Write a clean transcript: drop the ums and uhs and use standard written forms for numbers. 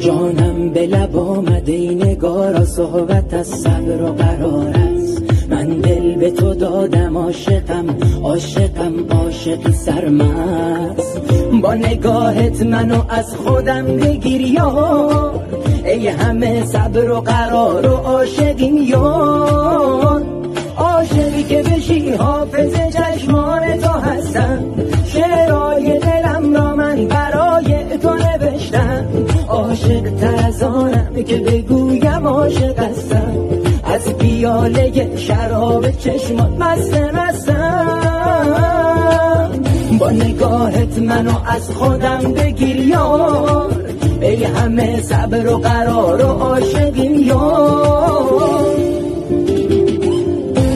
جانم به لب آمده نگارا، صحبت از صبر و قرار است. من دل به تو دادم، عاشقم عاشقم عاشقی سرمست. با نگاهت منو از خودم بگیر یار، ای همه صبر و قرار و عاشقیم یار. عاشقی که بشی حافظ چشمان تو هستم، شعرهای دلم را من برای تو نوشتم. عاشق تر از آنم که بگویم عاشق هستم، از پیاله شراب چشمات مستم. با نگاهت منو از خودم بگیر یار، ای همه صبر و قرار و عاشقیم یار.